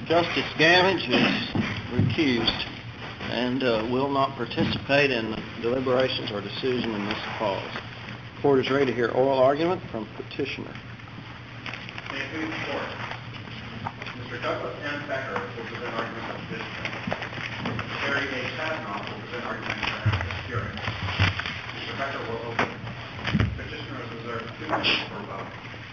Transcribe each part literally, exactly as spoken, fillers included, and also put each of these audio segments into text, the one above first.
Justice Gamage is recused and uh, will not participate in the deliberations or decision in this cause. The court is ready to hear oral argument from petitioner. May it please the court. Mister Douglas M. Becker will present argument on this case. Mister Terry A. Kavanaugh will present argument on this hearing. Mister Becker will open. Petitioner is reserved two minutes for vote.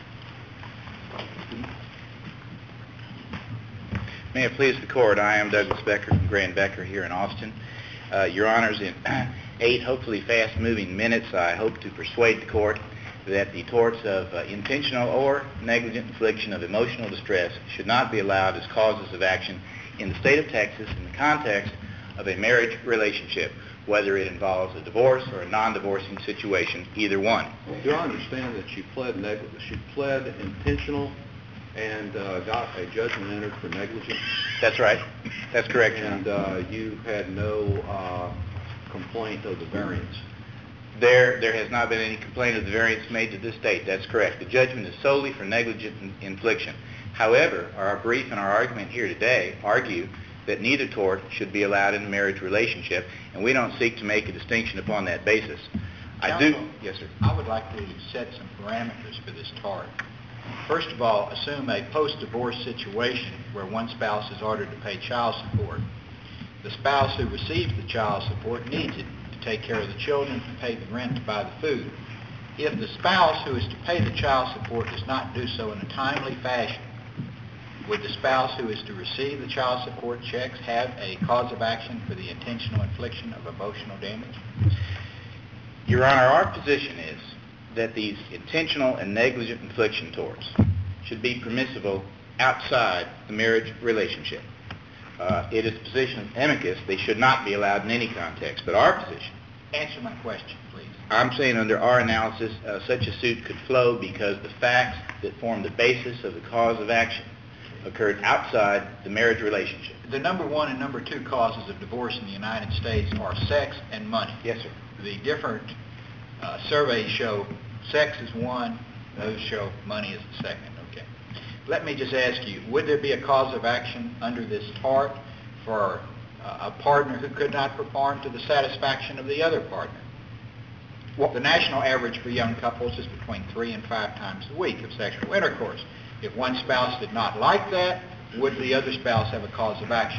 May it please the court, I am Douglas Becker from Gray and Becker here in Austin. Uh, Your Honors, in eight hopefully fast-moving minutes, I hope to persuade the court that the torts of uh, intentional or negligent infliction of emotional distress should not be allowed as causes of action in the state of Texas in the context of a marriage relationship, whether it involves a divorce or a non-divorcing situation, either one. Do I understand that you pled, neg- you pled intentional and uh, got a judgment entered for negligence? That's right. That's correct. And uh, you had no uh, complaint of the variance? There, there has not been any complaint of the variance made to this date. That's correct. The judgment is solely for negligent in- infliction. However, our brief and our argument here today argue that neither tort should be allowed in a marriage relationship, and we don't seek to make a distinction upon that basis. I do. Yes, sir. I would like to set some parameters for this tort. First of all, assume a post-divorce situation where one spouse is ordered to pay child support. The spouse who receives the child support needs it to take care of the children, to pay the rent, to buy the food. If the spouse who is to pay the child support does not do so in a timely fashion, would the spouse who is to receive the child support checks have a cause of action for the intentional infliction of emotional damage? Your Honor, our position is that these intentional and negligent infliction torts should be permissible outside the marriage relationship. Uh, it is the position of amicus they should not be allowed in any context. But our position... Answer my question, please. I'm saying under our analysis, uh, such a suit could flow because the facts that form the basis of the cause of action occurred outside the marriage relationship. The number one and number two causes of divorce in the United States are sex and money. Yes, sir. The different uh, surveys show sex is one, those show money is the second. Okay. Let me just ask you, would there be a cause of action under this tort for uh, a partner who could not perform to the satisfaction of the other partner? Well, the national average for young couples is between three and five times a week of sexual intercourse. If one spouse did not like that, would the other spouse have a cause of action?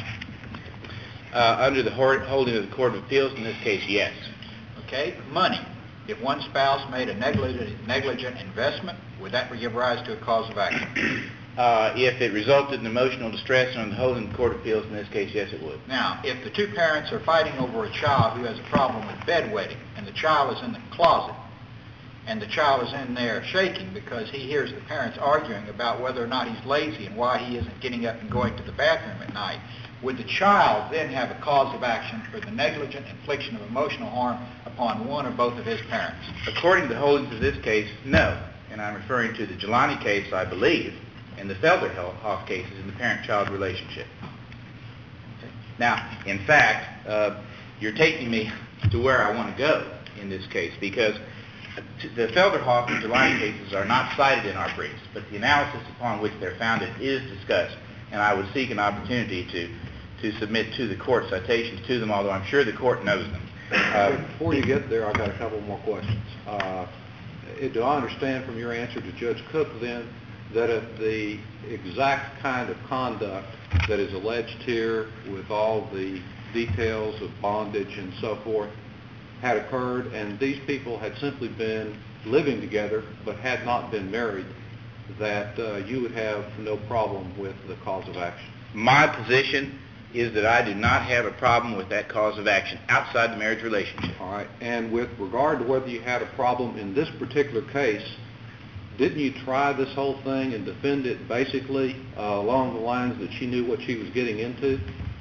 Uh, under the holding of the Court of Appeals, in this case, yes. Okay. Money. If one spouse made a negligent, negligent investment, would that give rise to a cause of action? Uh, if it resulted in emotional distress under the holding of the Court of Appeals, in this case, yes, it would. Now, if the two parents are fighting over a child who has a problem with bedwetting, and the child is in the closet, and the child is in there shaking because he hears the parents arguing about whether or not he's lazy and why he isn't getting up and going to the bathroom at night, would the child then have a cause of action for the negligent infliction of emotional harm upon one or both of his parents? According to the holdings of this case, no. And I'm referring to the Jelani case, I believe, and the Felderhoff cases in the parent-child relationship. Okay. Now, in fact, uh, you're taking me to where I want to go in this case, because the Felderhoff and Jelani cases are not cited in our briefs, but the analysis upon which they're founded is discussed, and I would seek an opportunity to, to submit to the court citations to them, although I'm sure the court knows them. Uh, Before you get there, I've got a couple more questions. Uh, do I understand from your answer to Judge Cook, then, that if the exact kind of conduct that is alleged here with all the details of bondage and so forth had occurred and these people had simply been living together but had not been married, that uh, you would have no problem with the cause of action? My position is that I do not have a problem with that cause of action outside the marriage relationship. All right. And with regard to whether you had a problem in this particular case, didn't you try this whole thing and defend it basically uh, along the lines that she knew what she was getting into?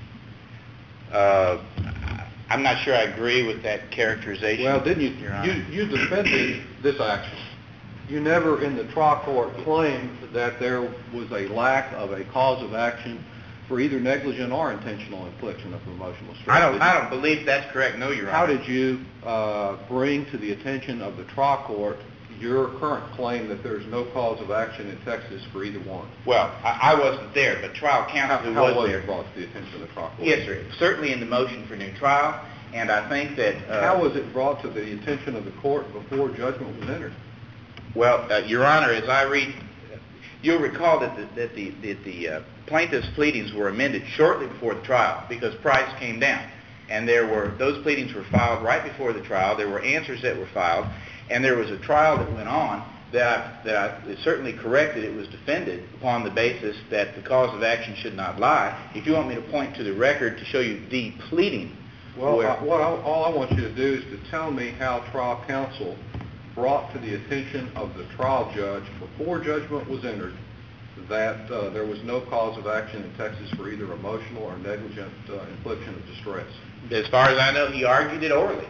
Uh, I'm not sure I agree with that characterization. Well, didn't you? You, you defended this action. You never in the trial court claimed that there was a lack of a cause of action for either negligent or intentional infliction of emotional stress. I don't, I don't believe that's correct, no, Your Honor. How did you uh, bring to the attention of the trial court your current claim that there's no cause of action in Texas for either one? Well, I, I wasn't there, but trial counsel who How was was there. it brought to the attention of the trial court? Yes, sir. Certainly in the motion for new trial, and I think that... Uh, How was it brought to the attention of the court before judgment was entered? Well, uh, Your Honor, as I read, you'll recall that the, that the, that the uh, plaintiff's pleadings were amended shortly before the trial because Price came down. And there were, those pleadings were filed right before the trial. There were answers that were filed, and there was a trial that went on that I, that I it certainly corrected. It was defended upon the basis that the cause of action should not lie. If you want me to point to the record to show you the pleading. Well, where, uh, what I, all I want you to do is to tell me how trial counsel brought to the attention of the trial judge before judgment was entered that uh, there was no cause of action in Texas for either emotional or negligent uh, infliction of distress. As far as I know, he argued it orally.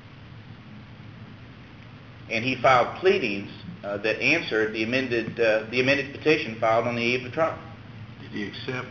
And he filed pleadings uh, that answered the amended uh, the amended petition filed on the eve of trial. Did he accept?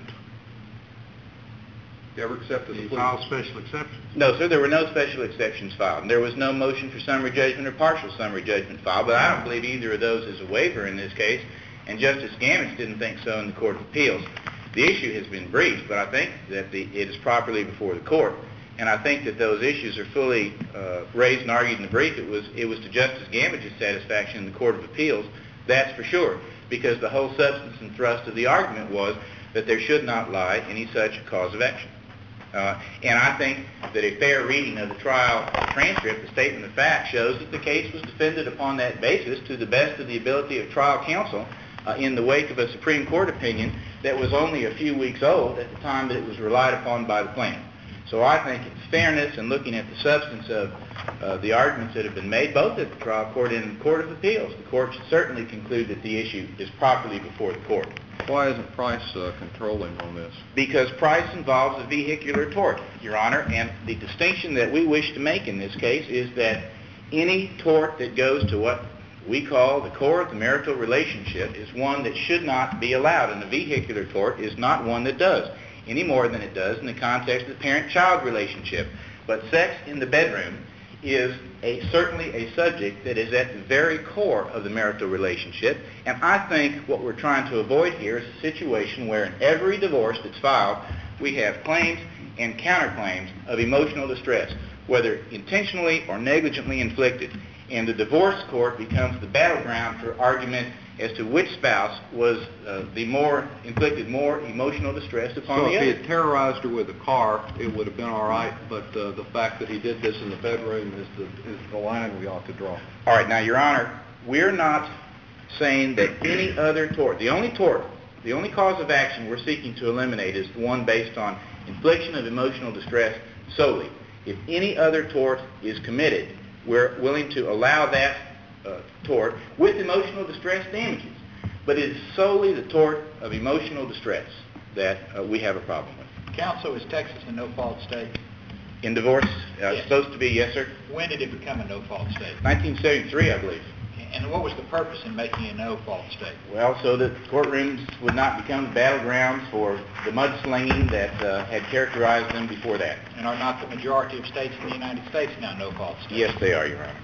You ever accepted Did the he plea? file special exceptions? No, sir, there were no special exceptions filed. And there was no motion for summary judgment or partial summary judgment filed, but I don't believe either of those is a waiver in this case, and Justice Gamage didn't think so in the Court of Appeals. The issue has been briefed, but I think that the, it is properly before the court, and I think that those issues are fully uh, raised and argued in the brief. It was, it was to Justice Gamage's satisfaction in the Court of Appeals, that's for sure, because the whole substance and thrust of the argument was that there should not lie any such cause of action. Uh, and I think that a fair reading of the trial transcript, the statement of fact, shows that the case was defended upon that basis to the best of the ability of trial counsel uh, in the wake of a Supreme Court opinion that was only a few weeks old at the time that it was relied upon by the plaintiff. So I think it's fairness and looking at the substance of uh, the arguments that have been made, both at the trial court and in the Court of Appeals, the court should certainly conclude that the issue is properly before the court. Why isn't Price uh, controlling on this? Because Price involves a vehicular tort, Your Honor, and the distinction that we wish to make in this case is that any tort that goes to what we call the core of the marital relationship is one that should not be allowed, and a vehicular tort is not one that does, any more than it does in the context of the parent-child relationship. But sex in the bedroom is a, certainly a subject that is at the very core of the marital relationship, and I think what we're trying to avoid here is a situation where in every divorce that's filed, we have claims and counterclaims of emotional distress, whether intentionally or negligently inflicted, and the divorce court becomes the battleground for argument as to which spouse was uh, the more inflicted more emotional distress upon so the if other. he had terrorized her with a car, it would have been all right, but uh, the fact that he did this in the bedroom is the, is the line we ought to draw. All right, now, Your Honor, we're not saying that any other tort, the only tort, the only cause of action we're seeking to eliminate is the one based on infliction of emotional distress solely. If any other tort is committed, we're willing to allow that uh, tort with emotional distress damages. But it is solely the tort of emotional distress that uh, we have a problem with. Counsel, is Texas a no-fault state? In divorce, uh, Yes. supposed to be, yes, sir. When did it become a no-fault state? nineteen seventy-three, I believe. And what was the purpose in making it a no-fault state? Well, so that courtrooms would not become battlegrounds for the mudslinging that uh, had characterized them before that. And are not the majority of states in the United States now no-fault states? Yes, they are, Your Honor.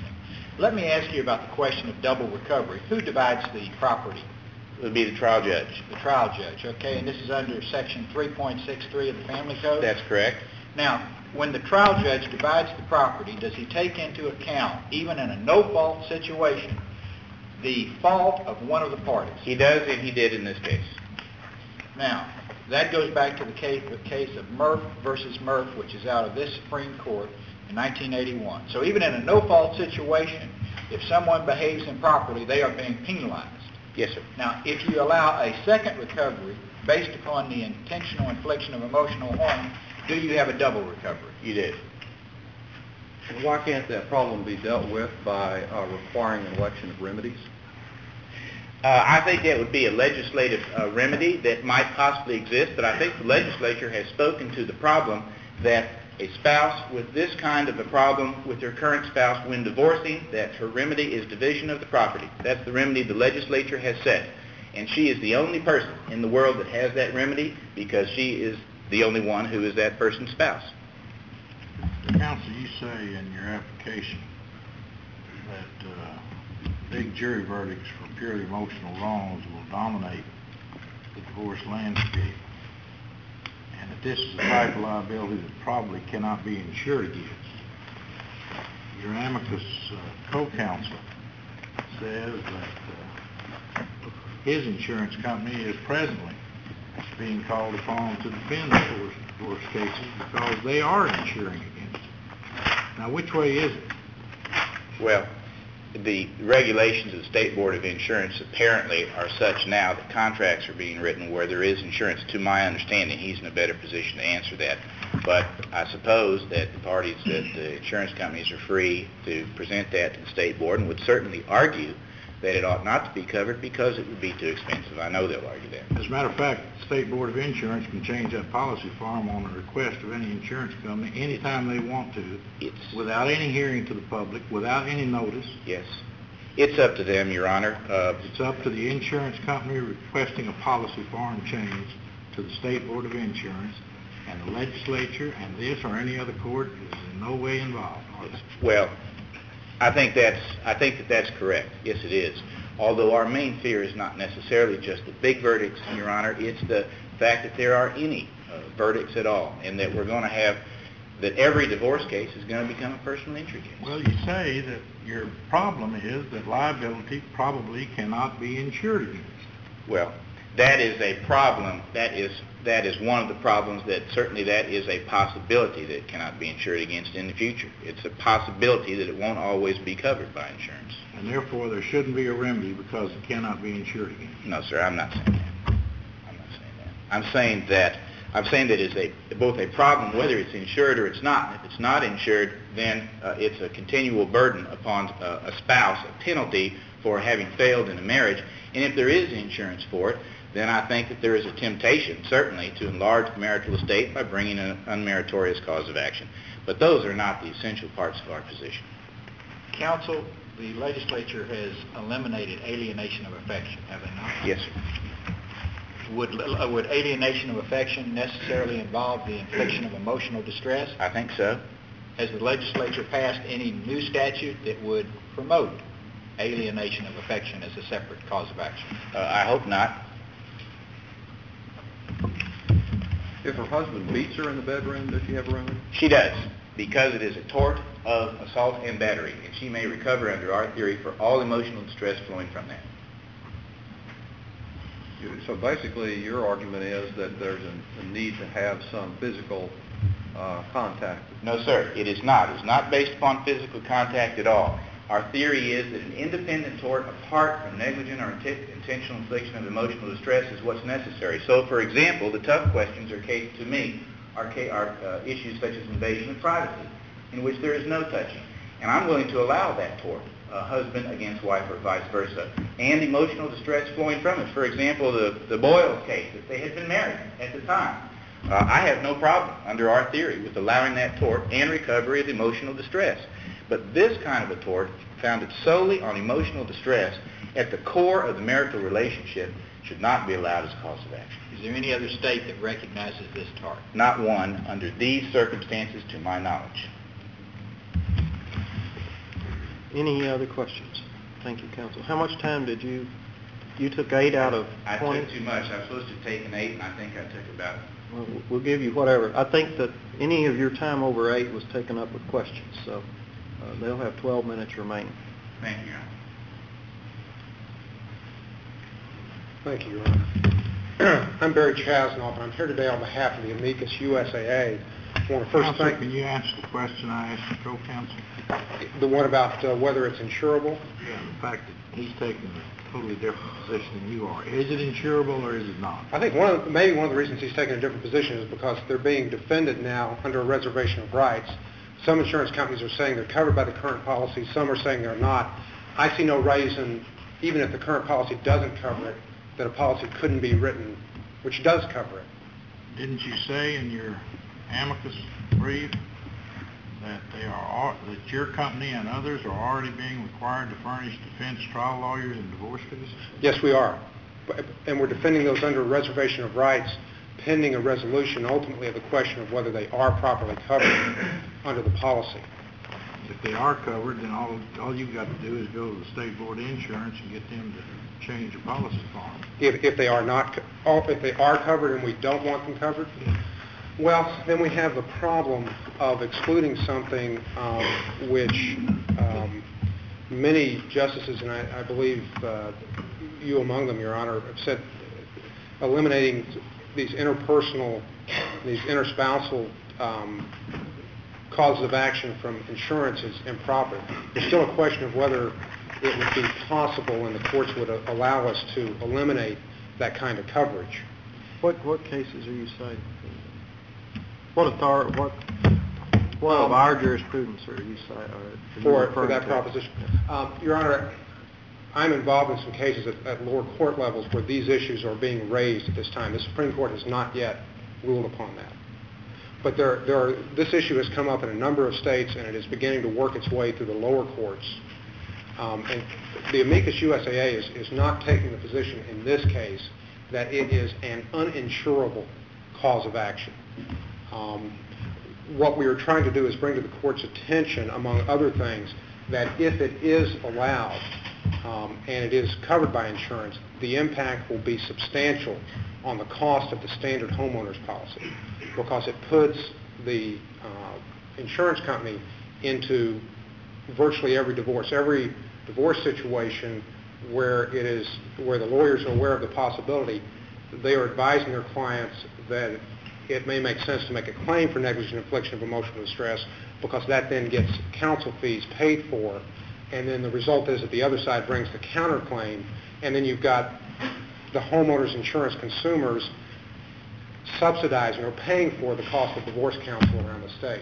Let me ask you about the question of double recovery. Who divides the property? It would be the trial judge. The trial judge, okay? And this is under Section three point six three of the Family Code? That's correct. Now, when the trial judge divides the property, does he take into account, even in a no-fault situation, the fault of one of the parties? He does, and he did in this case. Now, that goes back to the case, the case of Murph versus Murph, which is out of this Supreme Court in nineteen eighty-one. So even in a no-fault situation, if someone behaves improperly, they are being penalized. Yes, sir. Now, if you allow a second recovery based upon the intentional infliction of emotional harm, do you have a double recovery? You did. Why can't that problem be dealt with by uh, requiring an election of remedies? Uh, I think that would be a legislative uh, remedy that might possibly exist, but I think the legislature has spoken to the problem that a spouse with this kind of a problem with their current spouse when divorcing, that her remedy is division of the property. That's the remedy the legislature has set. And she is the only person in the world that has that remedy because she is the only one who is that person's spouse. Counsel, you say in your application that uh, big jury verdicts for purely emotional wrongs will dominate the divorce landscape, and that this is a type of liability that probably cannot be insured against. Your amicus uh, co-counsel says that uh, his insurance company is presently being called upon to defend divorce, divorce cases because they are insuring against it. Now, which way is it? Well, the regulations of the State Board of Insurance apparently are such now that contracts are being written where there is insurance. To my understanding, he's in a better position to answer that. But I suppose that the parties, that the insurance companies are free to present that to the State Board and would certainly argue that it ought not to be covered because it would be too expensive. I know they'll argue that. As a matter of fact, the State Board of Insurance can change that policy form on the request of any insurance company anytime they want to, It's, without any hearing to the public, without any notice. yes. It's up to them, Your Honor. Uh, It's up to the insurance company requesting a policy form change to the State Board of Insurance, and the legislature and this or any other court is in no way involved. Well, I think that's I think that that's correct. Yes, it is. Although our main fear is not necessarily just the big verdicts, Your Honor, it's the fact that there are any uh, verdicts at all, and that we're going to have that every divorce case is going to become a personal injury case. Well, you say that your problem is that liability probably cannot be insured against. Well, that is a problem. That is that is one of the problems. That certainly that is a possibility that cannot be insured against in the future. It's a possibility that it won't always be covered by insurance. And therefore, there shouldn't be a remedy because it cannot be insured against. No, sir, I'm not saying that. I'm not saying that. I'm saying that I'm saying that it's a both a problem whether it's insured or it's not. And if it's not insured, then uh, it's a continual burden upon uh, a spouse, a penalty for having failed in a marriage. And if there is insurance for it, then I think that there is a temptation, certainly, to enlarge the marital estate by bringing an unmeritorious cause of action. But those are not the essential parts of our position. Counsel, the legislature has eliminated alienation of affection, have they not? Yes, sir. Would, uh, would alienation of affection necessarily involve the infliction of emotional distress? I think so. Has the legislature passed any new statute that would promote alienation of affection as a separate cause of action? Uh, I hope not. If her husband beats her in the bedroom, does she have a remedy? She does, because it is a tort of assault and battery, and she may recover under our theory for all emotional distress flowing from that. So basically, your argument is that there's a, a need to have some physical uh, contact. No, sir, it is not. It's not based upon physical contact at all. Our theory is that an independent tort, apart from negligent or int- intentional infliction of emotional distress, is what's necessary. So, for example, the tough questions are, case, to me, are, ca- are uh, issues such as invasion of privacy, in which there is no touching. And I'm willing to allow that tort, uh, husband against wife or vice versa, and emotional distress flowing from it. For example, the, the Boyles case, if they had been married at the time, uh, I have no problem, under our theory, with allowing that tort and recovery of emotional distress. But this kind of a tort, founded solely on emotional distress at the core of the marital relationship, should not be allowed as a cause of action. Is there any other state that recognizes this tort? Not one under these circumstances, to my knowledge. Any other questions? Thank you, counsel. How much time did you, you took eight out of I twenty? took too much. I was supposed to take an eight, and I think I took about... Well, we'll give you whatever. I think that any of your time over eight was taken up with questions, so uh, they'll have twelve minutes remaining. Thank you, Your Honor. Thank you, Your Honor. I'm Barry Chasnoff, and I'm here today on behalf of the amicus U S A A. I want to first Counsel, thank can you answer the question I asked the co-counsel? the one about uh, whether it's insurable. Yeah, the fact that he's taking a totally different position than you are. Is it insurable or is it not? I think one of, maybe one of the reasons he's taking a different position is because they're being defended now under a reservation of rights. Some insurance companies are saying they're covered by the current policy. Some are saying they're not. I see no reason, even if the current policy doesn't cover it, that a policy couldn't be written which does cover it. Didn't you say in your amicus brief that they are that your company and others are already being required to furnish defense trial lawyers in divorce cases? Yes, we are. And we're defending those under a reservation of rights pending a resolution ultimately of the question of whether they are properly covered under the policy. If they are covered, then all, all you've got to do is go to the State Board of Insurance and get them to change your policy form. If, if they are not, co- oh, if they are covered and we don't want them covered, well, then we have the problem of excluding something um, which um, many justices, and I, I believe uh, you among them, Your Honor, have said eliminating these interpersonal, these interspousal um, causes of action from insurance is improper. There's still a question of whether it would be possible and the courts would uh, allow us to eliminate that kind of coverage. What, what cases are you citing? What authority, what, what of Um, our jurisprudence are you citing? Are you For, for referring that to? proposition. Um, Your Honor, I'm involved in some cases at, at lower court levels where these issues are being raised at this time. The Supreme Court has not yet ruled upon that. But there, there are, this issue has come up in a number of states, and it is beginning to work its way through the lower courts. Um, and the amicus U S A A is, is not taking the position in this case that it is an uninsurable cause of action. Um, what we are trying to do is bring to the court's attention, among other things, that if it is allowed um, and it is covered by insurance, the impact will be substantial on the cost of the standard homeowner's policy, because it puts the uh, insurance company into virtually every divorce, every divorce situation where it is, where the lawyers are aware of the possibility, they are advising their clients that it may make sense to make a claim for negligent infliction of emotional distress, because that then gets counsel fees paid for, and then the result is that the other side brings the counterclaim, and then you've got the homeowner's insurance consumers subsidizing or paying for the cost of divorce counsel around the state.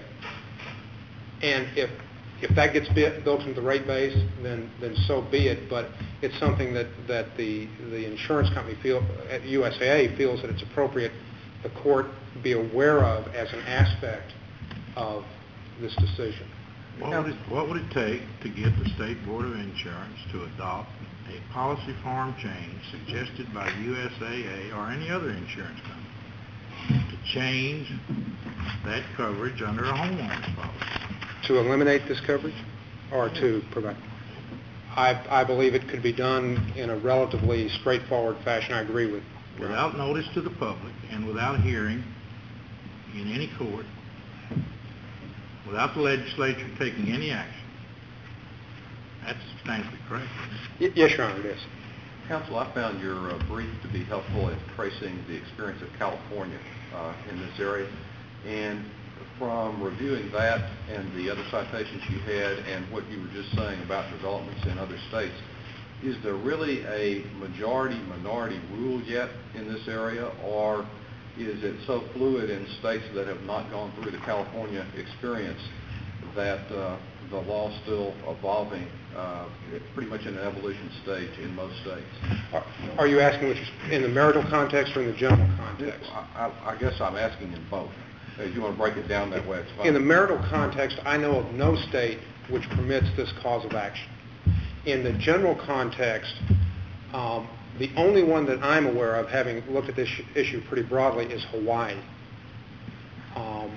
And if if that gets bit, built into the rate base, then then so be it. But it's something that, that the the insurance company feel at U S A A feels that it's appropriate the court be aware of as an aspect of this decision. What would, it, what would it take to get the State Board of Insurance to adopt a policy form change suggested by U S A A or any other insurance company to change that coverage under a homeowner's policy? To eliminate this coverage or to provide? I, I believe it could be done in a relatively straightforward fashion. I agree with you. Without notice to the public and without hearing in any court, without the legislature taking any action. That's substantially correct. Y- yes, Your Honor, it is. Counsel, I found your uh, brief to be helpful in tracing the experience of California uh, in this area. And from reviewing that and the other citations you had and what you were just saying about developments in other states, is there really a majority-minority rule yet in this area, or is it so fluid in states that have not gone through the California experience that uh, the law is still evolving, uh, pretty much in an evolution stage in most states? Are, are you asking which is in the marital context or in the general context? I, I, I guess I'm asking in both. If you want to break it down that way, it's fine. In the marital context, I know of no state which permits this cause of action. In the general context, um, the only one that I'm aware of, having looked at this issue pretty broadly, is Hawaii. Um,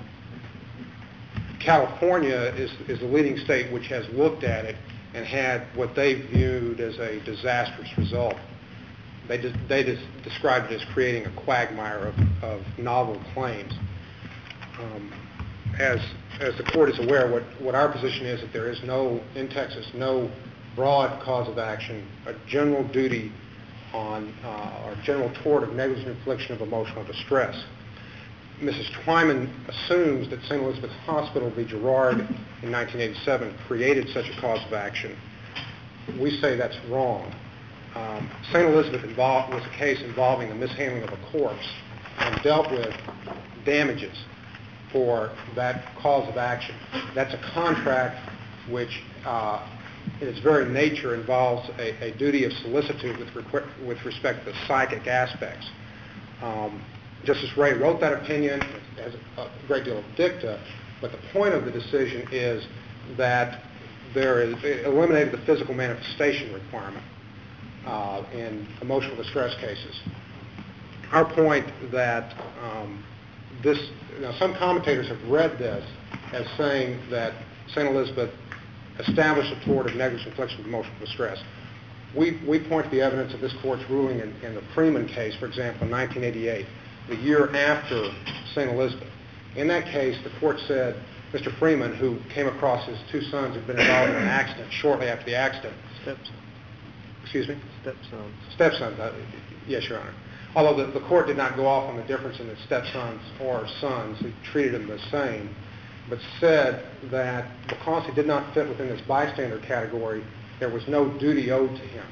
California is, is the leading state which has looked at it and had what they viewed as a disastrous result. They, de- they de- described it as creating a quagmire of, of novel claims. Um, as, as the court is aware, what, what our position is that there is no, in Texas, no broad cause of action, a general duty on, uh, or general tort of negligent infliction of emotional distress. Missus Twyman assumes that Saint Elizabeth Hospital v. Girard in nineteen eighty-seven created such a cause of action. We say that's wrong. Um, Saint Elizabeth involved, was a case involving the mishandling of a corpse and dealt with damages for that cause of action. That's a contract which, uh, in its very nature, involves a, a duty of solicitude with, requ- with respect to the psychic aspects. Um, Justice Ray wrote that opinion. It has a great deal of dicta, but the point of the decision is that there is, it eliminated the physical manifestation requirement uh, in emotional distress cases. Our point that um, this, now some commentators have read this as saying that Saint Elizabeth establish a tort of negligent infliction of emotional distress. We, we point to the evidence of this court's ruling in, in the Freeman case, for example, in nineteen eighty-eight, the year after Saint Elizabeth. In that case, the court said Mister Freeman, who came across his two sons who had been involved in an accident shortly after the accident. Stepson. Excuse me? Stepsons. Stepsons, uh, yes, Your Honor. Although the, the court did not go off on the difference in the stepsons or sons, it treated them the same, but said that because he did not fit within this bystander category, there was no duty owed to him.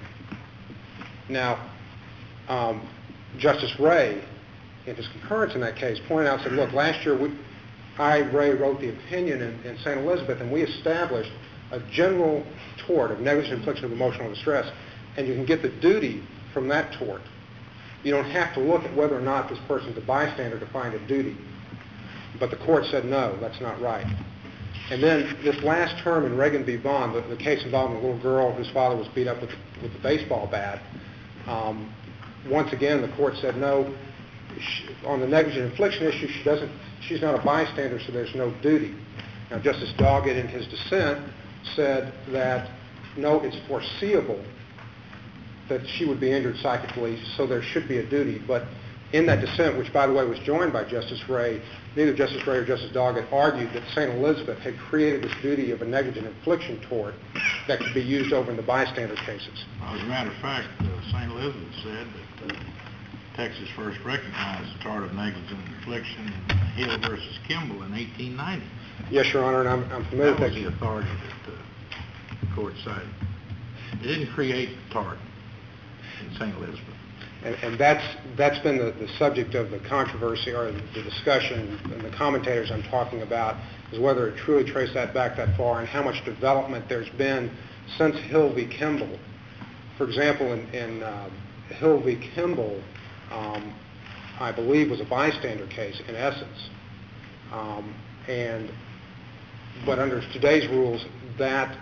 Now, um, Justice Ray, in his concurrence in that case, pointed out and said, look, last year we, I, Ray, wrote the opinion in, in Saint Elizabeth, and we established a general tort of negligent infliction of emotional distress, and you can get the duty from that tort. You don't have to look at whether or not this person's a bystander to find a duty. But the court said, no, that's not right. And then this last term in Reagan v. Vaughn, the, the case involving a little girl whose father was beat up with, with a baseball bat, um, once again the court said, no, she, on the negligent infliction issue, she doesn't, she's not a bystander, so there's no duty. Now, Justice Doggett, in his dissent, said that, no, it's foreseeable that she would be injured psychically, so there should be a duty. But in that dissent, which, by the way, was joined by Justice Ray, neither Justice Ray or Justice Doggett argued that Saint Elizabeth had created this duty of a negligent infliction tort that could be used over in the bystander cases. Well, as a matter of fact, uh, Saint Elizabeth said that uh, Texas first recognized the tort of negligent infliction in Hill versus Kimball in eighteen ninety. Yes, Your Honor, and I'm, I'm familiar that with was the authority that uh, the court cited. It didn't create the tort in Saint Elizabeth. And, and that's that's been the, the subject of the controversy or the discussion, and the commentators I'm talking about, is whether it truly traced that back that far and how much development there's been since Hill v. Kimball. For example, in, in uh, Hill v. Kimball, um, I believe was a bystander case in essence. Um, and but under today's rules, that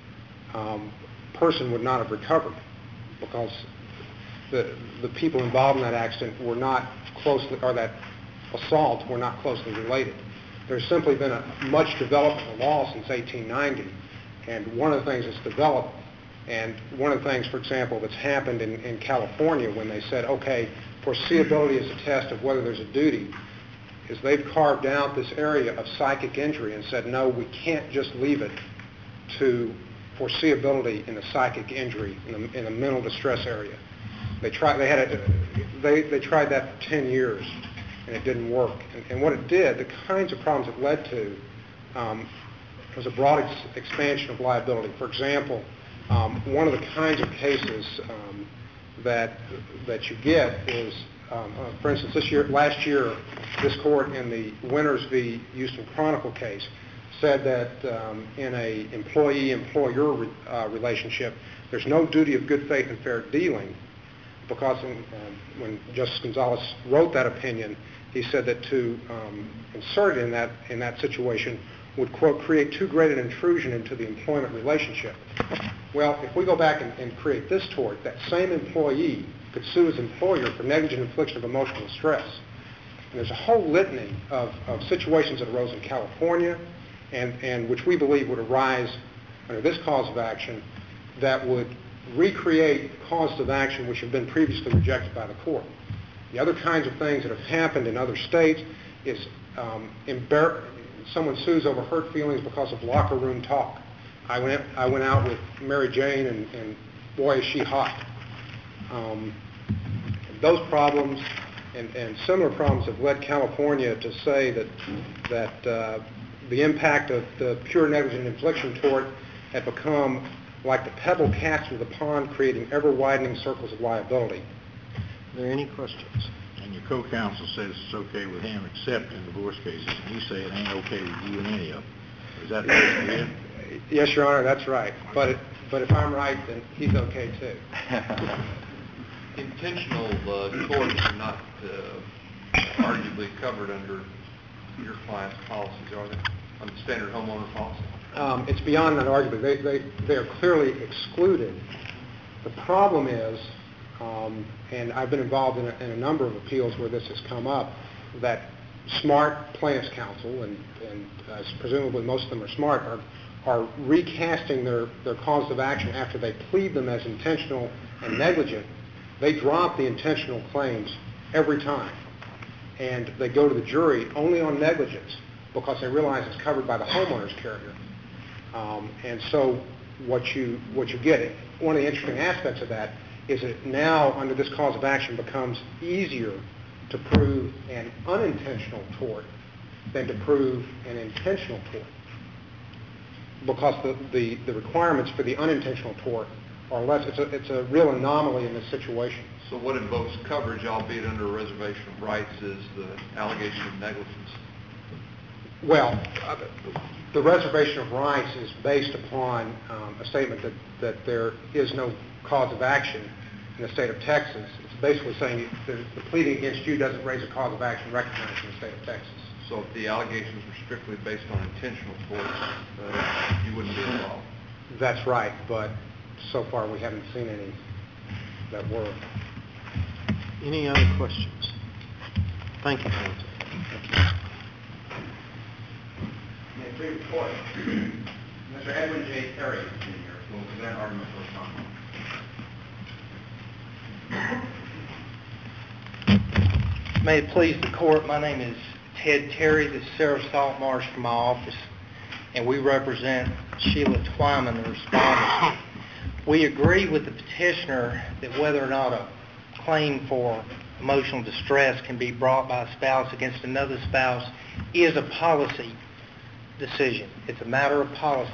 um, person would not have recovered because the the people involved in that accident were not closely, or that assault were not closely related. There's simply been a much development in the law since eighteen ninety, and one of the things that's developed, and one of the things, for example, that's happened in, in California when they said, okay, foreseeability is a test of whether there's a duty, is they've carved out this area of psychic injury and said, no, we can't just leave it to foreseeability in the psychic injury, in the, in the mental distress area. They tried. They had a, they they tried that for ten years, and it didn't work. And, and what it did, the kinds of problems it led to, um, was a broad ex- expansion of liability. For example, um, one of the kinds of cases um, that that you get is, um, uh, for instance, this year, last year, this court in the Winters v. Houston Chronicle case said that um, in a employee-employer re- uh, relationship, there's no duty of good faith and fair dealing. Because in, um, when Justice Gonzalez wrote that opinion, he said that to um, insert it in that in that situation would, quote, create too great an intrusion into the employment relationship. Well, if we go back and, and create this tort, that same employee could sue his employer for negligent infliction of emotional distress. And there's a whole litany of, of situations that arose in California and, and which we believe would arise under this cause of action that would recreate causes of action which have been previously rejected by the court. The other kinds of things that have happened in other states is um, embar- someone sues over hurt feelings because of locker room talk. I went I went out with Mary Jane, and, and boy, is she hot. Um, those problems and, and similar problems have led California to say that that uh, the impact of the pure negligent infliction tort had become like the pebble cast into the pond, creating ever-widening circles of liability. Are there any questions? And your co-counsel says it's okay with him except in divorce cases, and you say it ain't okay with you in any of them. Is that basically it? Yes, Your Honor, that's right. But it, but if I'm right, then he's okay too. Intentional uh, torts are not uh, arguably covered under your client's policies, are they? On the standard homeowner policy? Um, it's beyond that argument. They, they, they are clearly excluded. The problem is, um, and I've been involved in a, in a number of appeals where this has come up, that smart plaintiffs' counsel, and, and uh, presumably most of them are smart, are, are recasting their, their cause of action after they plead them as intentional and negligent, they drop the intentional claims every time. And they go to the jury only on negligence because they realize it's covered by the homeowner's carrier. Um, and so what you, what you get, one of the interesting aspects of that is that now under this cause of action becomes easier to prove an unintentional tort than to prove an intentional tort, because the, the, the requirements for the unintentional tort are less. It's a, it's a real anomaly in this situation. So what invokes coverage, albeit under a reservation of rights, is the allegation of negligence? Well, uh, the reservation of rights is based upon um, a statement that, that there is no cause of action in the state of Texas. It's basically saying that the pleading against you doesn't raise a cause of action recognized in the state of Texas. So if the allegations were strictly based on intentional torts, uh, you wouldn't be involved? That's right, but so far we haven't seen any that were. Any other questions? Thank you, counsel. May it please the court. Mister Edwin J. Terry, Junior will present argument for Congress. May it please the court, my name is Ted Terry. This is Sarah Saltmarsh from my office, and we represent Sheila Twyman, the respondent. We agree with the petitioner that whether or not a claim for emotional distress can be brought by a spouse against another spouse is a policy decision. It's a matter of policy.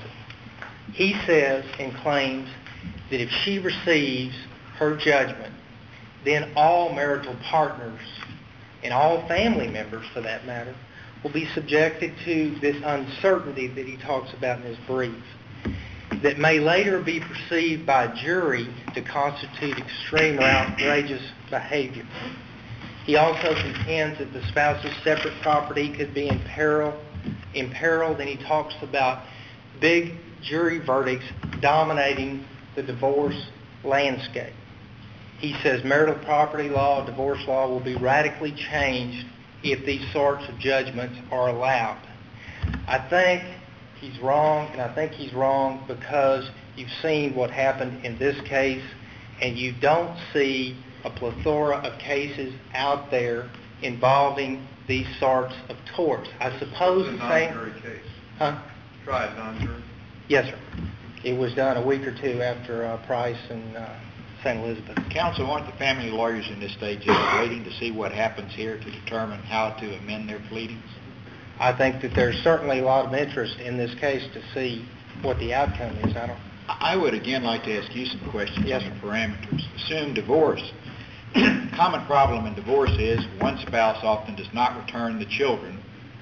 He says and claims that if she receives her judgment, then all marital partners and all family members, for that matter, will be subjected to this uncertainty that he talks about in his brief, that may later be perceived by a jury to constitute extreme or outrageous behavior. He also contends that the spouse's separate property could be in peril, imperiled, and he talks about big jury verdicts dominating the divorce landscape. He says marital property law, divorce law will be radically changed if these sorts of judgments are allowed. I think he's wrong, and I think he's wrong because you've seen what happened in this case, and you don't see a plethora of cases out there involving these sorts of torts. I suppose It's a the same... non-jury case. Huh? Tried non-jury? Yes, sir. It was done a week or two after uh, Price and uh, Saint Elizabeth. Counsel, aren't the family lawyers in this stage just waiting to see what happens here to determine how to amend their pleadings? I think that there's certainly a lot of interest in this case to see what the outcome is. I don't... I would again like to ask you some questions Yes, on the sir. parameters. Assume divorce. Common problem in divorce is one spouse often does not return the children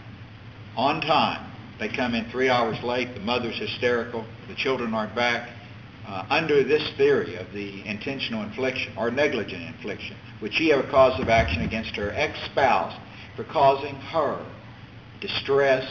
on time. They come in three hours late, the mother's hysterical, the children aren't back. Uh, under this theory of the intentional infliction or negligent infliction, would she have a cause of action against her ex-spouse for causing her distress?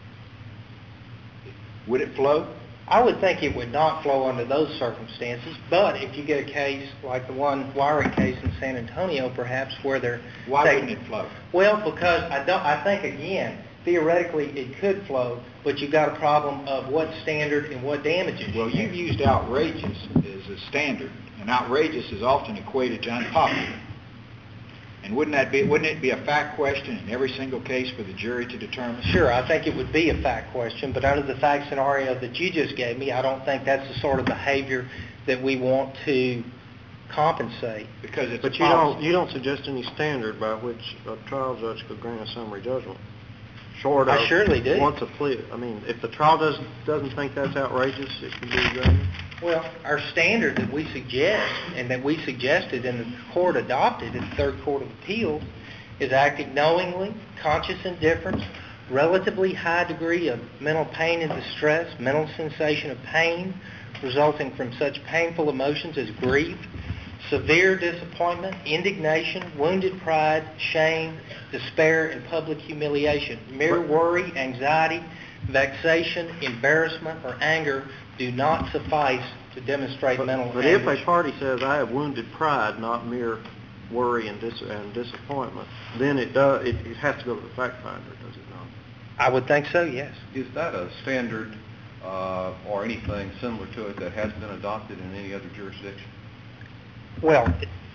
Would it flow? I would think it would not flow under those circumstances, but if you get a case like the one wiring case in San Antonio, perhaps, where they're... Why taking, wouldn't it flow? Well, because I don't. I think, again, theoretically it could flow, but you've got a problem of what standard and what damages. Well, you you've have. used outrageous as a standard, and outrageous is often equated to unpopular. And wouldn't that be, wouldn't it be a fact question in every single case for the jury to determine? Sure, I think it would be a fact question, but under the fact scenario that you just gave me, I don't think that's the sort of behavior that we want to compensate. Because it's But a you don't, policy. you don't suggest any standard by which a trial judge could grant a summary judgment? Short of... I surely do. Once a plea. I mean, if the trial does, doesn't think that's outrageous, it can be granted? Well, our standard that we suggest, and that we suggested and the court adopted in the Third Court of Appeals, is acting knowingly, conscious indifference, relatively high degree of mental pain and distress, mental sensation of pain resulting from such painful emotions as grief, severe disappointment, indignation, wounded pride, shame, despair, and public humiliation. Mere worry, anxiety, vexation, embarrassment, or anger do not suffice to demonstrate But, mental but if anguish. a party says, I have wounded pride, not mere worry and, dis- and disappointment, then it does. It, it has to go to the fact finder, does it not? I would think so, yes. Is that a standard uh, or anything similar to it that has been adopted in any other jurisdiction? Well,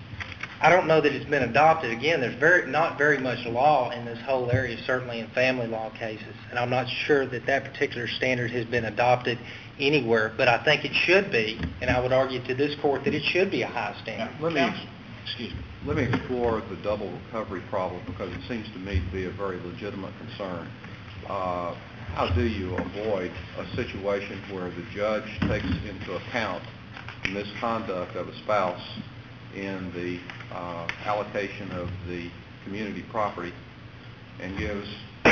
I don't know that it's been adopted. Again, there's very not very much law in this whole area, certainly in family law cases, and I'm not sure that that particular standard has been adopted anywhere, but I think it should be, and I would argue to this court that it should be a high standard. Now, let me, excuse me, let me explore the double recovery problem, because it seems to me to be a very legitimate concern. Uh, how do you avoid a situation where the judge takes into account the misconduct of a spouse in the uh, allocation of the community property and gives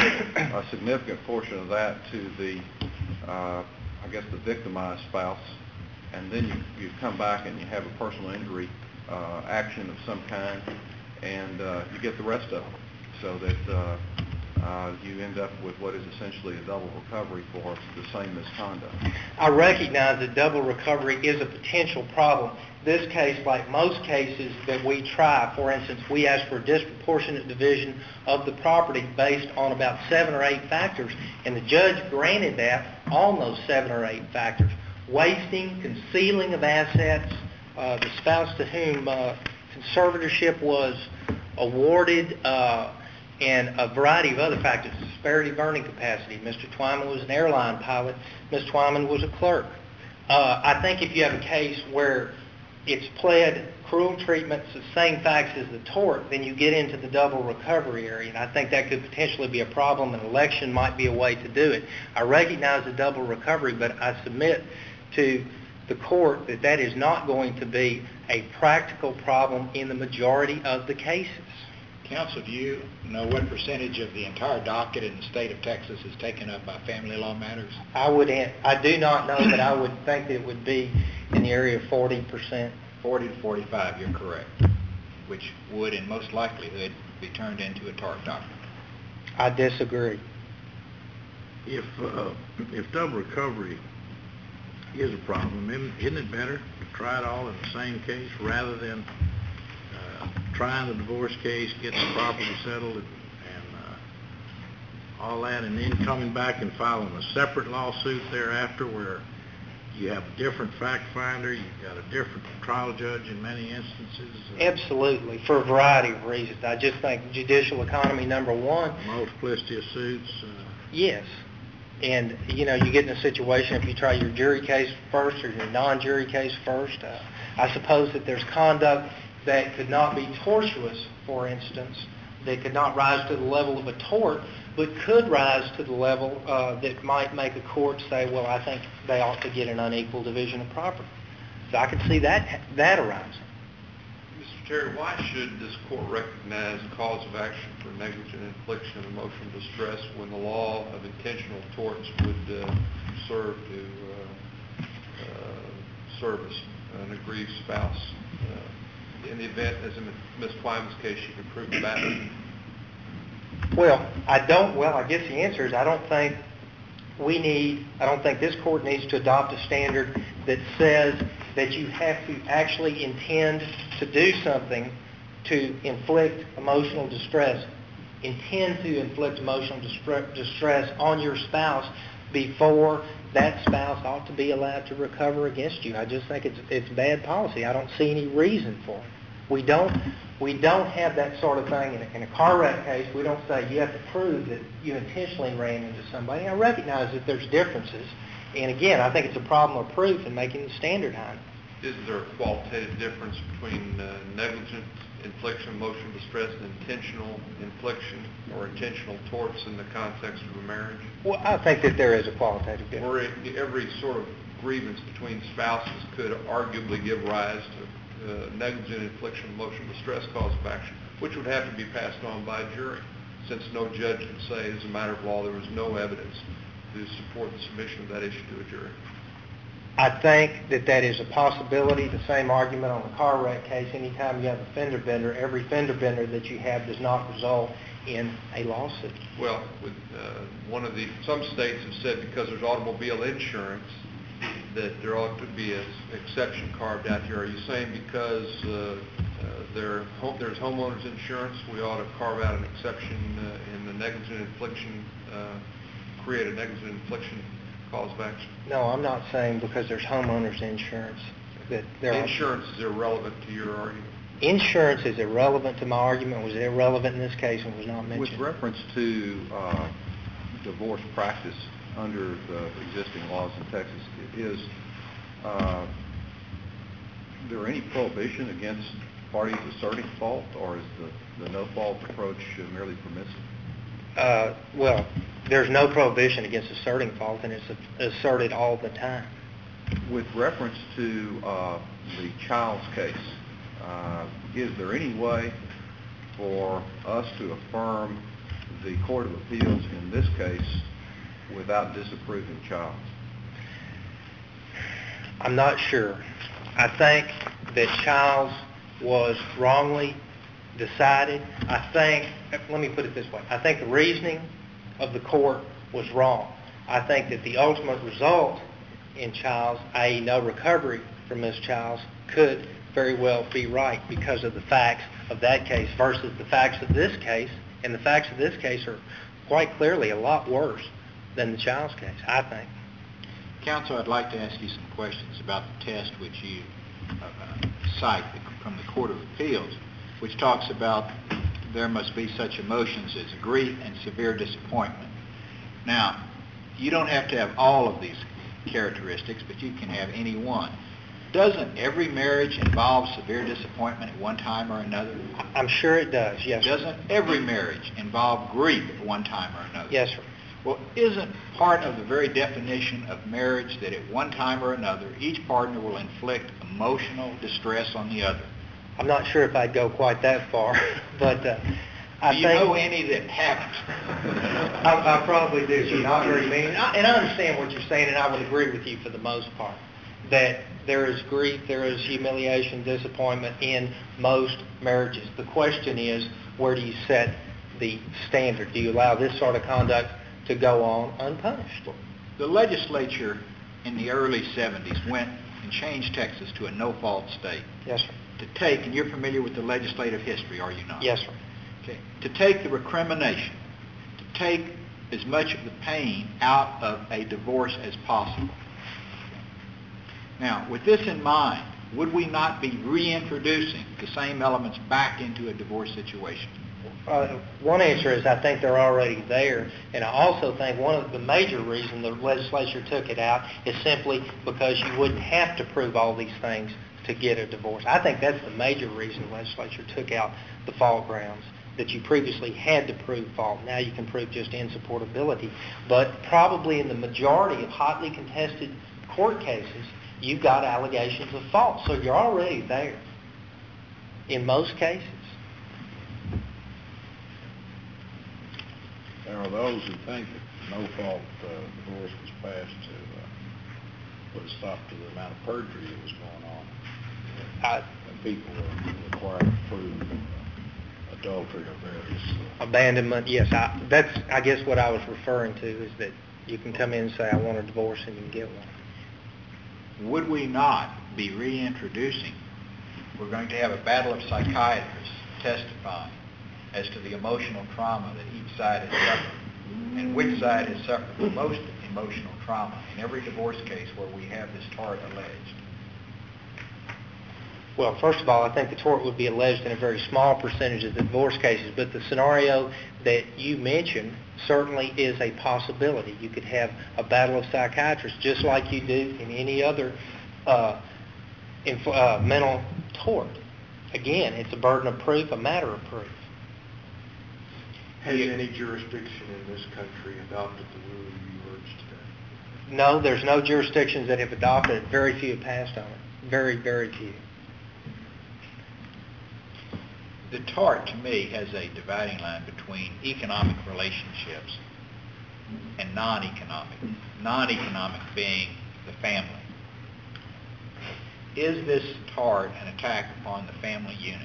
a significant portion of that to the, uh, I guess, the victimized spouse, and then you, you come back and you have a personal injury uh, action of some kind, and uh, you get the rest of it, so that uh, uh, you end up with what is essentially a double recovery for the same misconduct. I recognize that double recovery is a potential problem. This case, like most cases that we try, for instance, we ask for a disproportionate division of the property based on about seven or eight factors, and the judge granted that on those seven or eight factors. Wasting, concealing of assets, uh, the spouse to whom uh, conservatorship was awarded, uh, and a variety of other factors, disparity of earning capacity. Mister Twyman was an airline pilot. Miz Twyman was a clerk. Uh, I think if you have a case where it's pled cruel treatments, the same facts as the tort, then you get into the double recovery area, and I think that could potentially be a problem. An election might be a way to do it. I recognize the double recovery, but I submit to the court that that is not going to be a practical problem in the majority of the cases. Counsel, do you know what percentage of the entire docket in the state of Texas is taken up by family law matters? I would, I do not know, but I would think that it would be in the area of forty percent. forty to forty-five, you're correct, which would, in most likelihood, be turned into a tort docket. I disagree. If, uh, if double recovery is a problem, isn't it better to try it all in the same case rather than uh, trying the divorce case, getting the property settled, and, and uh, all that, and then coming back and filing a separate lawsuit thereafter where you have a different fact finder, you've got a different trial judge in many instances? Uh, Absolutely, for a variety of reasons. I just think judicial economy, number one. Multiplicity of suits? Uh, yes. And, you know, you get in a situation if you try your jury case first or your non-jury case first. Uh, I suppose that there's conduct that could not be tortuous, for instance, that could not rise to the level of a tort, but could rise to the level uh, that might make a court say, well, I think they ought to get an unequal division of property. So I could see that that arising. Mister Terry, why should this court recognize a cause of action for negligent infliction of emotional distress when the law of intentional torts would uh, serve to uh, uh, service an aggrieved spouse? Uh, in the event, as in Miz Twyman's case, she could prove the matter? Well, I don't, well, I guess the answer is I don't think we need, I don't think this court needs to adopt a standard that says that you have to actually intend to do something to inflict emotional distress, intend to inflict emotional distress on your spouse before that spouse ought to be allowed to recover against you. I just think it's it's bad policy. I don't see any reason for it. We don't we don't have that sort of thing in a, in a car wreck case. We don't say you have to prove that you intentionally ran into somebody. I recognize that there's differences, and again, I think it's a problem of proof in making the standard high. Isn't there a qualitative difference between uh, negligent infliction of emotional distress and intentional infliction or intentional torts in the context of a marriage? Well, I think that there is a qualitative difference. Or every sort of grievance between spouses could arguably give rise to uh, negligent infliction of emotional distress cause of action, which would have to be passed on by a jury, since no judge could say as a matter of law there was no evidence to support the submission of that issue to a jury. I think that that is a possibility. The same argument on the car wreck case. Anytime you have a fender bender, every fender bender that you have does not result in a lawsuit. Well, with uh, one of the some states have said because there's automobile insurance that there ought to be an exception carved out here. Are you saying because uh, uh, there home, there's homeowners insurance, we ought to carve out an exception uh, in the negligent infliction, uh, create a negligent infliction cause of action? No, I'm not saying because there's homeowners insurance that there are... Insurance is irrelevant to your argument? Insurance is irrelevant to my argument, was irrelevant in this case and was not mentioned. With reference to uh, divorce practice under the existing laws in Texas, is uh, there any prohibition against parties asserting fault, or is the, the no-fault approach merely permissive? Uh, well, there's no prohibition against asserting fault, and it's asserted all the time. With reference to uh, the Childs case, uh, is there any way for us to affirm the Court of Appeals in this case without disapproving Childs? I'm not sure. I think that Childs was wrongly decided. I think, let me put it this way, I think the reasoning of the court was wrong. I think that the ultimate result in Childs, that is no recovery for Miz Childs, could very well be right because of the facts of that case versus the facts of this case, and the facts of this case are quite clearly a lot worse than the Childs case, I think. Counsel, I'd like to ask you some questions about the test which you uh, cite from the Court of Appeals, which talks about there must be such emotions as grief and severe disappointment. Now, you don't have to have all of these characteristics, but you can have any one. Doesn't every marriage involve severe disappointment at one time or another? I'm sure it does, yes. Doesn't every marriage involve grief at one time or another? Yes, sir. Well, isn't part of the very definition of marriage that at one time or another, each partner will inflict emotional distress on the other? I'm not sure if I'd go quite that far, but uh, I do you think... know any that haven't? I, I probably do, so not very many. And I, and I understand what you're saying, and I would agree with you for the most part, that there is grief, there is humiliation, disappointment in most marriages. The question is, where do you set the standard? Do you allow this sort of conduct to go on unpunished? The legislature in the early seventies went and changed Texas to a no-fault state. Yes, sir. To take, and you're familiar with the legislative history, are you not? Yes, sir. Okay. To take the recrimination, to take as much of the pain out of a divorce as possible. Now, with this in mind, would we not be reintroducing the same elements back into a divorce situation? Uh, one answer is I think they're already there, and I also think one of the major reasons the legislature took it out is simply because you wouldn't have to prove all these things to get a divorce. I think that's the major reason the legislature took out the fault grounds, that you previously had to prove fault. Now you can prove just insupportability. But probably in the majority of hotly contested court cases, you've got allegations of fault. So you're already there in most cases. There are those who think that no-fault uh, divorce was passed to uh, put a stop to the amount of perjury that was going on. I, And people are required to prove uh, adultery or various... Uh, abandonment, yes. I, that's, I guess, what I was referring to, is that you can come in and say, I want a divorce, and you can get one. Would we not be reintroducing, we're going to have a battle of psychiatrists testifying as to the emotional trauma that each side has suffered, and which side has suffered the most emotional trauma in every divorce case where we have this tort alleged? Well, first of all, I think the tort would be alleged in a very small percentage of the divorce cases, but the scenario that you mentioned certainly is a possibility. You could have a battle of psychiatrists just like you do in any other uh, inf- uh, mental tort. Again, it's a burden of proof, a matter of proof. Has any jurisdiction in this country adopted the rule you urged today? No, there's no jurisdictions that have adopted it. Very few have passed on it. Very, very few. The tort, to me, has a dividing line between economic relationships and non-economic. Non-economic being the family. Is this tort an attack upon the family unit?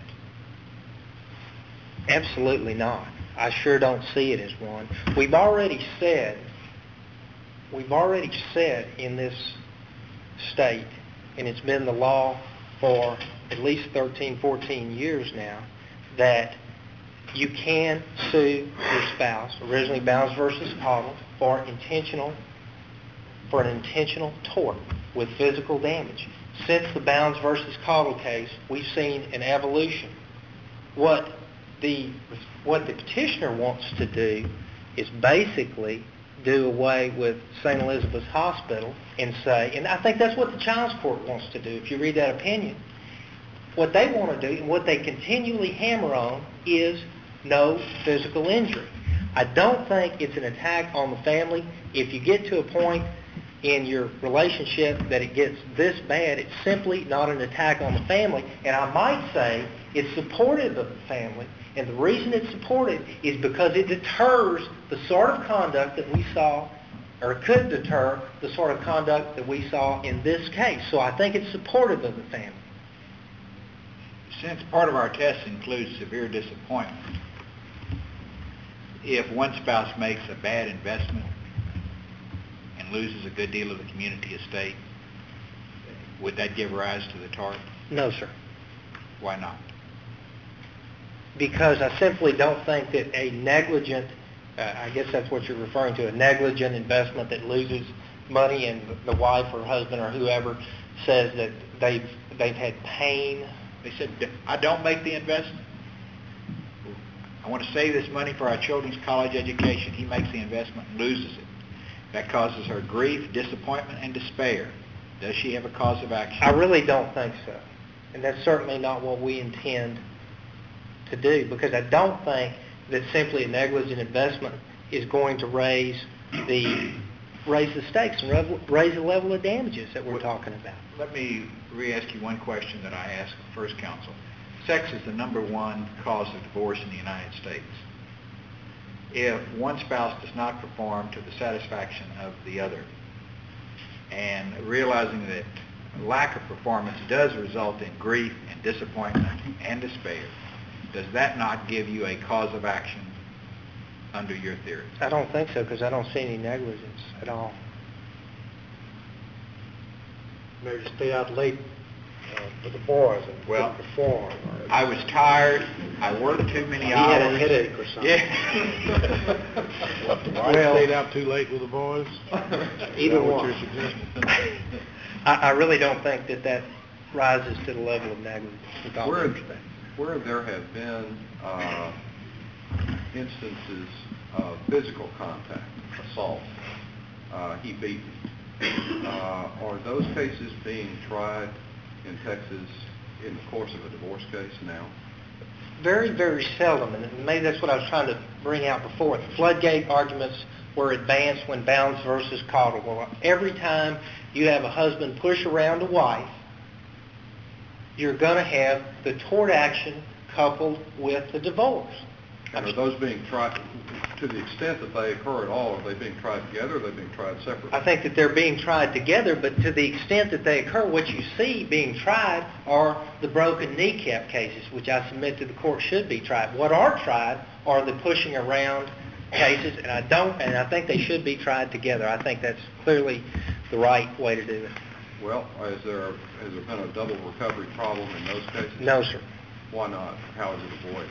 Absolutely not. I sure don't see it as one. We've already said, we've already said in this state, and it's been the law for at least thirteen, fourteen years now, that you can sue your spouse, originally Bounds versus Cottle, for intentional for an intentional tort with physical damage. Since the Bounds versus Cottle case, we've seen an evolution. What the what the petitioner wants to do is basically do away with Saint Elizabeth's Hospital and say, and I think that's what the Child's Court wants to do, if you read that opinion. What they want to do, and what they continually hammer on, is no physical injury. I don't think it's an attack on the family. If you get to a point in your relationship that it gets this bad, it's simply not an attack on the family. And I might say it's supportive of the family. And the reason it's supported is because it deters the sort of conduct that we saw, or could deter the sort of conduct that we saw in this case. So I think it's supportive of the family. Since part of our test includes severe disappointment, if one spouse makes a bad investment and loses a good deal of the community estate, would that give rise to the tort? No, sir. Why not? Because I simply don't think that a negligent, uh, I guess that's what you're referring to, a negligent investment that loses money and the wife or husband or whoever says that they've, they've had pain. They said, I don't make the investment. I want to save this money for our children's college education. He makes the investment and loses it. That causes her grief, disappointment, and despair. Does she have a cause of action? I really don't think so. And that's certainly not what we intend to do, because I don't think that simply a negligent investment is going to raise the raise the stakes and raise the level of damages that we're talking about. Let me re-ask you one question that I asked first counsel. Sex is the number one cause of divorce in the United States. If one spouse does not perform to the satisfaction of the other, and realizing that lack of performance does result in grief and disappointment and despair, does that not give you a cause of action under your theory? I don't think so, because I don't see any negligence at all. Maybe stay out late uh, with the boys and well, perform. Or, I was tired. I worked too many he hours. He had a headache or something. Yeah. Why well, stayed out too late with the boys? Either what one. you're suggesting? I, I really don't think that that rises to the level of negligence. With all Where, due respect. where there have been uh, instances of physical contact, assault, uh, he beat me, uh, are those cases being tried in Texas in the course of a divorce case now? Very, very seldom, and maybe that's what I was trying to bring out before. The floodgate arguments were advanced when Bounds versus Cottle. Well, every time you have a husband push around a wife, you're going to have the tort action coupled with the divorce. And are those being tried, to the extent that they occur at all, are they being tried together or are they being tried separately? I think that they're being tried together, but to the extent that they occur, what you see being tried are the broken kneecap cases, which I submit to the court should be tried. What are tried are the pushing around cases, and I don't, and I think they should be tried together. I think that's clearly the right way to do it. Well, is there, has there been a double recovery problem in those cases? No, sir. Why not? How is it avoided?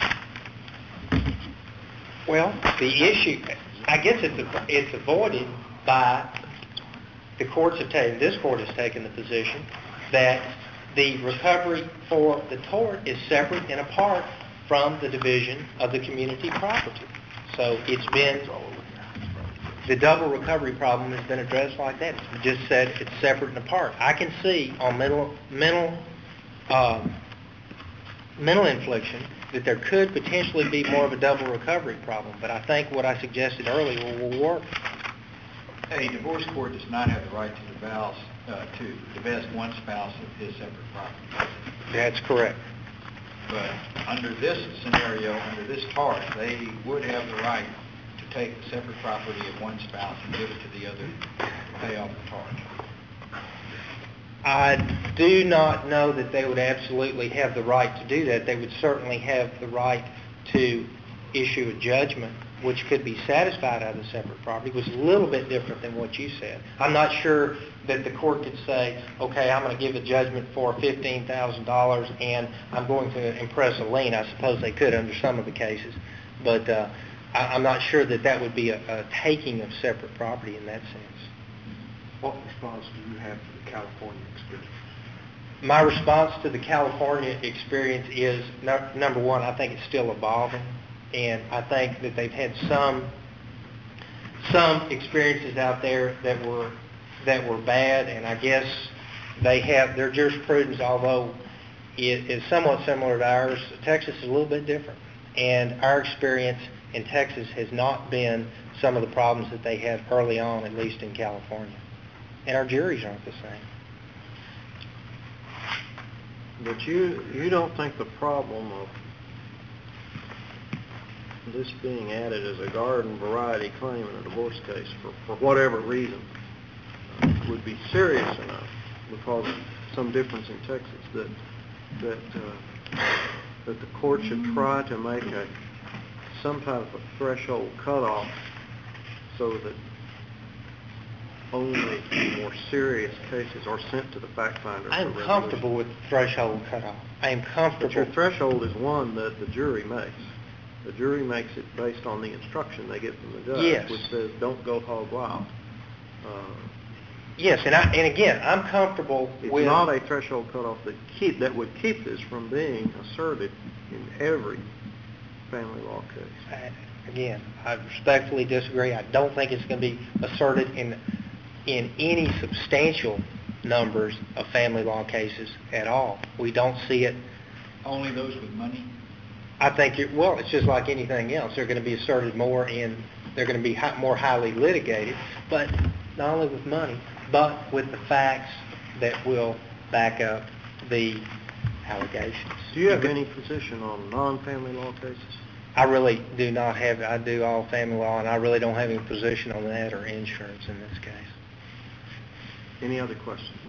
Well, the issue, I guess it's, it's avoided by the courts have taken, this court has taken the position that the recovery for the tort is separate and apart from the division of the community property. So it's been, the double recovery problem has been addressed like that. It's just said it's separate and apart. I can see on mental, mental, um, mental infliction that there could potentially be more of a double recovery problem, but I think what I suggested earlier will, will work. A divorce court does not have the right to divest, uh, to divest one spouse of his separate property. That's correct. But under this scenario, under this tort, they would have the right to take the separate property of one spouse and give it to the other to pay off the tort. I do not know that they would absolutely have the right to do that. They would certainly have the right to issue a judgment which could be satisfied out of the separate property, which is a little bit different than what you said. I'm not sure that the court could say, okay, I'm going to give a judgment for fifteen thousand dollars and I'm going to impress a lien. I suppose they could under some of the cases, but uh, I, I'm not sure that that would be a, a taking of separate property in that sense. What response do you have to the California experience? My response to the California experience is, no, number one, I think it's still evolving, and I think that they've had some some experiences out there that were that were bad, and I guess they have their jurisprudence, although it is somewhat similar to ours. Texas is a little bit different, and our experience in Texas has not been some of the problems that they had early on, at least in California, and our juries aren't the same. But you, you don't think the problem of this being added as a garden variety claim in a divorce case for, for whatever reason uh, would be serious enough because of some difference in Texas that that uh, that the court should try to make a some type of a threshold cutoff so that only more serious cases are sent to the fact finder. I am comfortable with the threshold cutoff. I am comfortable. But your threshold is one that the jury makes. The jury makes it based on the instruction they get from the judge, Yes. which says don't go hog wild. Uh, Yes, and I, and again, I'm comfortable it's with... not a threshold cutoff that keep that would keep this from being asserted in every family law case. I- Again, I respectfully disagree. I don't think it's going to be asserted in in any substantial numbers of family law cases at all. We don't see it. Only those with money? I think, it, well, it's just like anything else. They're going to be asserted more in, they're going to be hi, more highly litigated, but not only with money, but with the facts that will back up the allegations. Do you have any position on non-family law cases? I really do not have, I do all family law, and I really don't have any position on that or insurance in this case. Any other questions?